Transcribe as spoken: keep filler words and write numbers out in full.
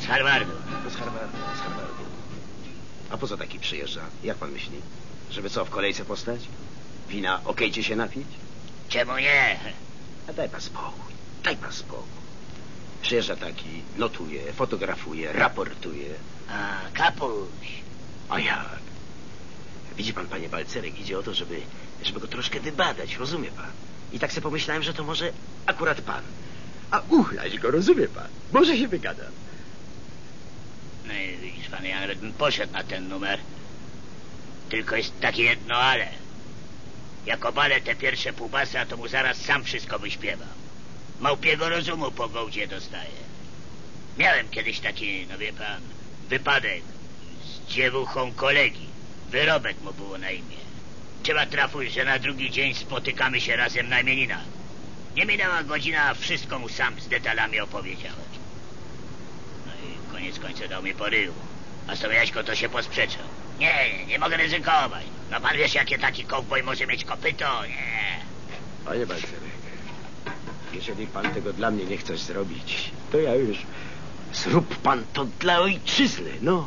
Z Harvardu. No z Harvardu, z Harvardu. A po co taki przyjeżdża? Jak pan myśli? Żeby co, w kolejce postać? Wina okejcie się napić? Czemu nie? A daj pan spokój, daj pan spokój. Przyjeżdża taki, notuje, fotografuje, raportuje. A, kapuś. A jak? Widzi pan, panie Balcerek, idzie o to, żeby, żeby go troszkę wybadać, rozumie pan? I tak sobie pomyślałem, że to może akurat pan. A uchlać go, rozumie pan? Może się wygada. No i widzisz pan, ja nawet bym poszedł na ten numer. Tylko jest takie jedno ale. Jak obalę te pierwsze półbasa, to mu zaraz sam wszystko wyśpiewam. Małpiego rozumu po gołdzie dostaje. Miałem kiedyś taki, no wie pan, wypadek z dziewuchą kolegi. Wyrobek mu było na imię. Trzeba trafić, że na drugi dzień spotykamy się razem na imieninach. Nie minęła godzina, a wszystko mu sam z detalami opowiedziałem. No i koniec końca dał mi po ryju. A z tą Jaśką to się posprzeczał. Nie, nie, nie mogę ryzykować. No pan wiesz, jakie taki kowboj może mieć kopyto? Nie. Panie Balcerek, jeżeli pan tego dla mnie nie chce zrobić, to ja już... Zrób pan to dla ojczyzny, no.